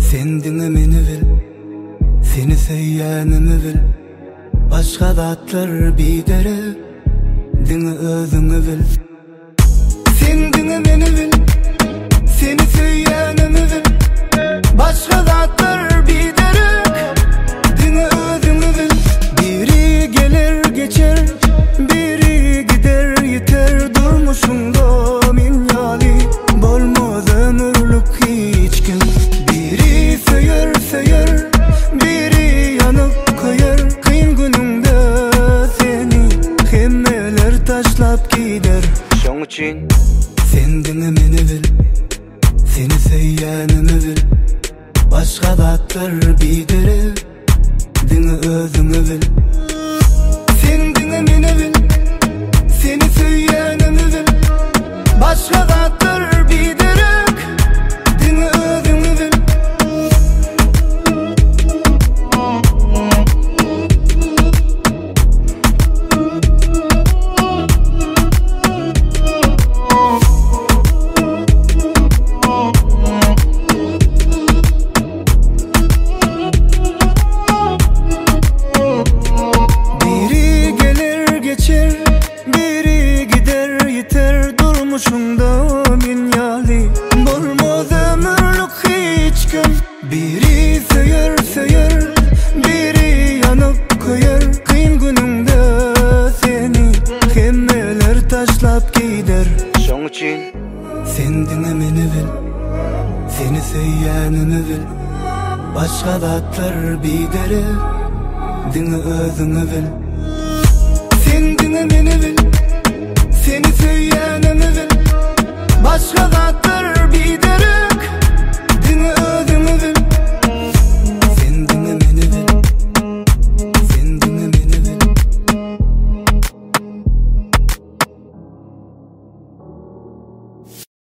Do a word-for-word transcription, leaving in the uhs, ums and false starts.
Sen diňe meni bil, seni söýýänimi bil. Başga zatlar bidere, diňe özüňi bil. Sen diňe meni bil, seni söýýänimi bil. Başga zatlar bidere, diňe özüňi bil. Biri gelir geçer, biri gider yeter. Durmuşunda min ýaly bolmaz ömürlük hiç kim. Biri söyür söyür, biri yanıp koyar. Kıyın gününde seni hemmeler taşlap gider. Şoň üçin sen diňe meni bil, seni söýýänimi bil. Başga zatlar bidere, diňe özüňi bil. Sen diňe meni bil, seni söýýänimi bil. Başga zatlar bidere, diňe özüňi bil. Biri gelir geçer, biri gider yeter. Durmuşunda min ýaly bolmaz ömürlük hiç kim. Biri söyür söyür, biri yanıp koyar. Kıyın gününde seni hemmeler taşlap gider. Şoň üçin sen diňe meni bil, seni söýýänimi bil. Başga zatlar bidere, diňe özüňi bil. Sen diňe meni bil, seni söýýänimi